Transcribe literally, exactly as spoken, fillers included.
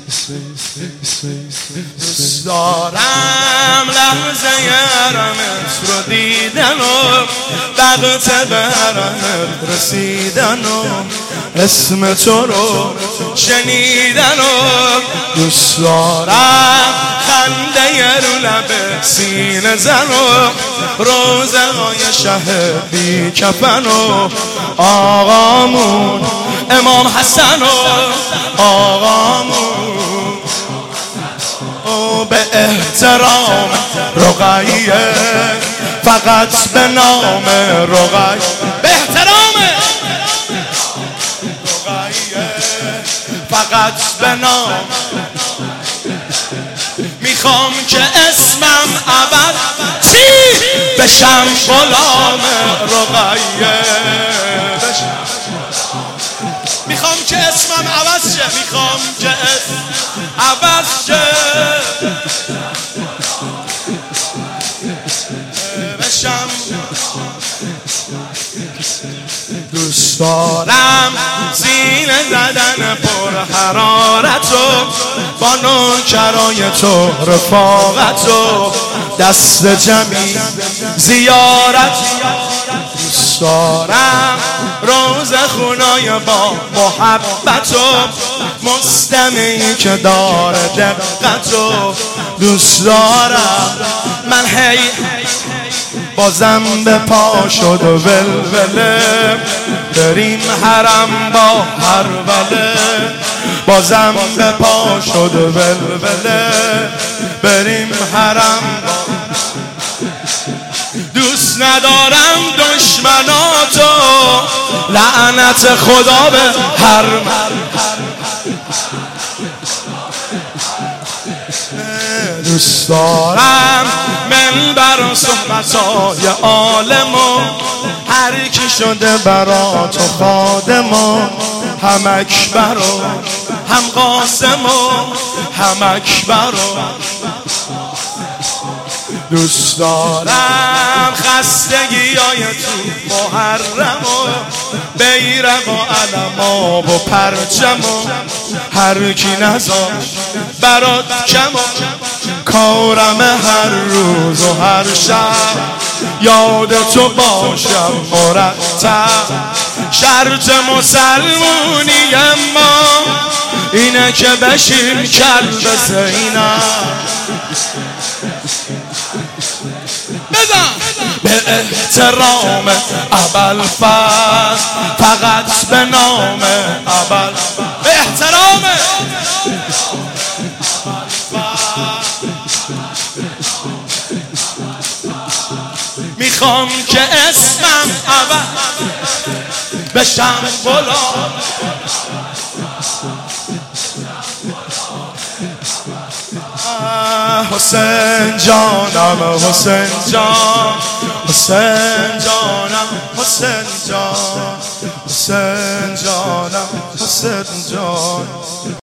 دوست دارم لحظه رمت رو دیدن و وقت برمت رسیدن و اسم تو رو شنیدن و دوست دارم خنده رو لب سینه زن و روزه های شه بی کفن و آقامون امام حسن و آقامون و به احترام رقیه فقط به نام رقیه به احترام رقیه فقط به نام میخوام که اسمم ابد چی بشم غلام رقیه میخوام که اسمم عوض شه میخوام که اسم عوض شه بشم دوست دارم سینه زدن پر حرارت و با نوکرای تو رفاقت و دست جمعی زیارت دوست دارم روز خونای با محبت و مستمعی که داره دقت و دوست دارم من هی بازم به پا شد و ولوله بریم حرم با هر وله بازم به پا شد و ولوله بریم حرم با دوست ندارم دشمناتو لعنت خدا به هر دوست دارم منبر و صحبتای عالم و هر کی شده برا تو خادم و هم اکبر و هم قاسم و هم اکبر و دوست دارم خستگی های تو محرم و بیرق و علم و پرچم و هر کی نذاش برات کم و کارم هر روز و هر شب یاد تو باشم مرتب شرط مسلمونی ما اینه که بشیم کلب زینب بزن به احترام ابوالفضل فقط به نام ابوال به احترام میخوام که اسمم اول بشم غلام حسین جانم حسین جان حسین جانم حسین جان حسین جانم حسین جان